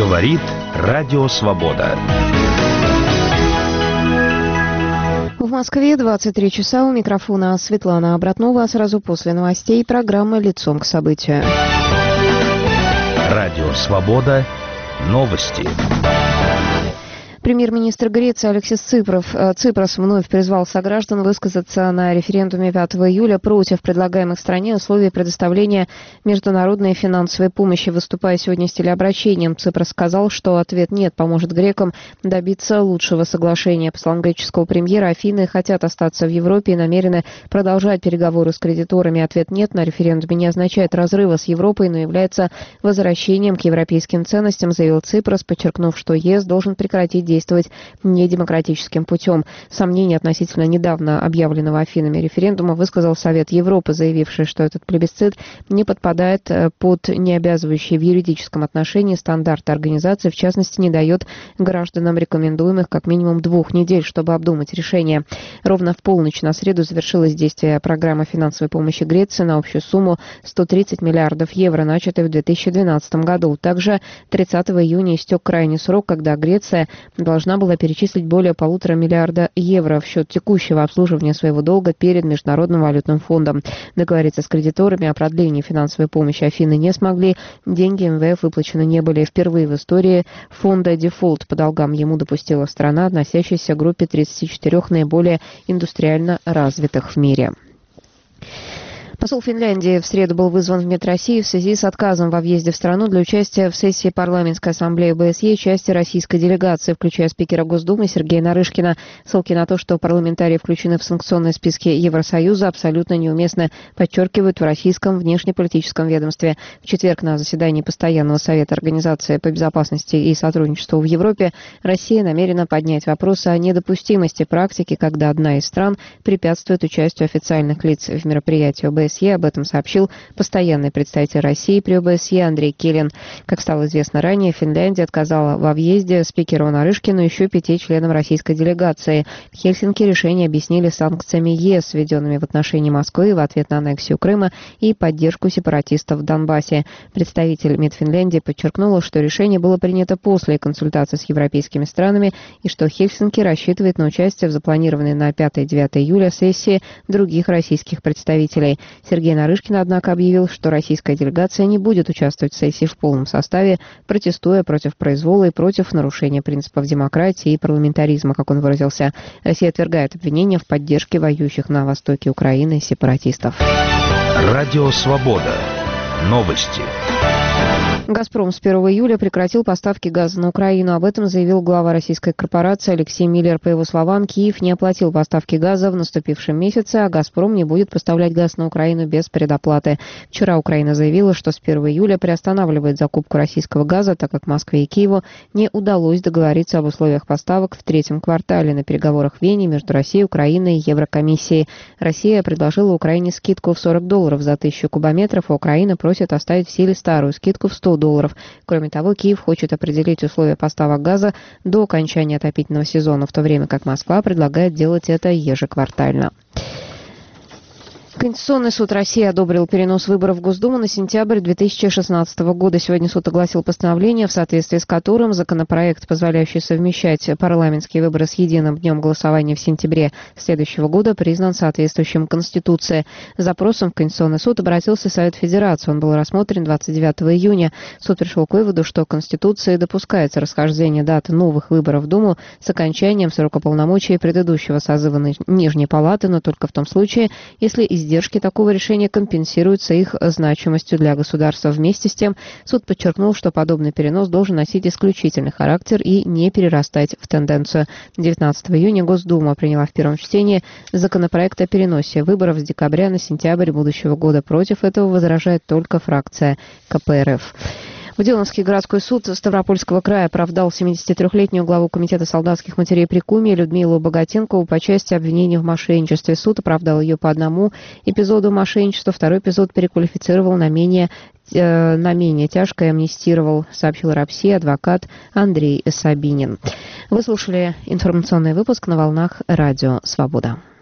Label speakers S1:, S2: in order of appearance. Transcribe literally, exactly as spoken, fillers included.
S1: Говорит Радио Свобода.
S2: В Москве двадцать три часа. У микрофона Светлана Обратнова. Сразу после новостей программа «Лицом к событию».
S1: Радио Свобода. Новости.
S2: Премьер-министр Греции Алексис Ципрос, Ципрос вновь призвал сограждан высказаться на референдуме пятого июля против предлагаемых стране условий предоставления международной финансовой помощи. Выступая сегодня с телеобращением, Ципрос сказал, что ответ «нет» поможет грекам добиться лучшего соглашения. По словам греческого премьера, Афины хотят остаться в Европе и намерены продолжать переговоры с кредиторами. Ответ «нет» на референдуме не означает разрыва с Европой, но является возвращением к европейским ценностям, заявил Ципрос, подчеркнув, что ЕС должен прекратить действовать недемократическим путем. Сомнения относительно недавно объявленного Афинами референдума высказал Совет Европы, заявивший, что этот плебисцит не подпадает под необязывающие в юридическом отношении стандарты организации, в частности, не дает гражданам рекомендуемых как минимум двух недель, чтобы обдумать решение. Ровно в полночь на среду завершилось действие программы финансовой помощи Греции на общую сумму сто тридцать миллиардов евро, начатой в две тысячи двенадцатом году. Также тридцатого июня истек крайний срок, когда Греция должна была перечислить более полутора миллиарда евро в счет текущего обслуживания своего долга перед Международным валютным фондом. Договориться с кредиторами о продлении финансовой помощи Афины не смогли. Деньги эм вэ эф выплачены не были. Впервые в истории фонда дефолт по долгам ему допустила страна, относящаяся к группе тридцати четырёх наиболее индустриально развитых в мире. Посол Финляндии в среду был вызван в МИД России в связи с отказом во въезде в страну для участия в сессии парламентской ассамблеи бэ эс е части российской делегации, включая спикера Госдумы Сергея Нарышкина. Ссылки на то, что парламентарии включены в санкционные списки Евросоюза, абсолютно неуместно, подчеркивают в российском внешнеполитическом ведомстве. В четверг на заседании Постоянного совета Организации по безопасности и сотрудничеству в Европе Россия намерена поднять вопрос о недопустимости практики, когда одна из стран препятствует участию официальных лиц в мероприятии о бэ эс е. Об этом сообщил постоянный представитель России при о бэ эс е Андрей Келин. Как стало известно ранее, Финляндия отказала во въезде спикеру Нарышкину и еще пяти членам российской делегации. В Хельсинки решение объяснили санкциями ЕС, введенными в отношении Москвы в ответ на аннексию Крыма и поддержку сепаратистов в Донбассе. Представитель МИД Финляндии подчеркнула, что решение было принято после консультаций с европейскими странами и что Хельсинки рассчитывает на участие в запланированной на пятое-девятое июля сессии других российских представителей. Сергей Нарышкин, однако, объявил, что российская делегация не будет участвовать в сессии в полном составе, протестуя против произвола и против нарушения принципов демократии и парламентаризма, как он выразился. Россия отвергает обвинения в поддержке воюющих на востоке Украины сепаратистов.
S1: Радио Свобода. Новости.
S2: «Газпром» с первого июля прекратил поставки газа на Украину. Об этом заявил глава российской корпорации Алексей Миллер. По его словам, Киев не оплатил поставки газа в наступившем месяце, а «Газпром» не будет поставлять газ на Украину без предоплаты. Вчера Украина заявила, что с первого июля приостанавливает закупку российского газа, так как Москве и Киеву не удалось договориться об условиях поставок в третьем квартале на переговорах в Вене между Россией, Украиной и Еврокомиссией. Россия предложила Украине скидку в сорок долларов за тысячу кубометров, а Украина просит оставить в силе старую скидку в сто долларов. Кроме того, Киев хочет определить условия поставок газа до окончания отопительного сезона, в то время как Москва предлагает делать это ежеквартально. Конституционный суд России одобрил перенос выборов в Госдуму на сентябрь две тысячи шестнадцатого года. Сегодня суд огласил постановление, в соответствии с которым законопроект, позволяющий совмещать парламентские выборы с единым днем голосования в сентябре следующего года, признан соответствующим Конституции. С запросом в Конституционный суд обратился Совет Федерации. Он был рассмотрен двадцать девятого июня. Суд пришел к выводу, что Конституцией допускается расхождение даты новых выборов в Думу с окончанием срока полномочий предыдущего созыва Нижней Палаты, но только в том случае, если из Издержки такого решения компенсируются их значимостью для государства. Вместе с тем, суд подчеркнул, что подобный перенос должен носить исключительный характер и не перерастать в тенденцию. девятнадцатого июня Госдума приняла в первом чтении законопроект о переносе выборов с декабря на сентябрь будущего года. Против этого возражает только фракция ка пэ эр эф. Буденновский городской суд Ставропольского края оправдал семидесятитрёхлетнюю главу Комитета солдатских матерей при Куме Людмилу Богатенкову по части обвинений в мошенничестве. Суд оправдал ее по одному эпизоду мошенничества, второй эпизод переквалифицировал на менее, э, на менее тяжкое, амнистировал, сообщил РАПСИ адвокат Андрей Сабинин. Вы слушали информационный выпуск на волнах Радио Свобода.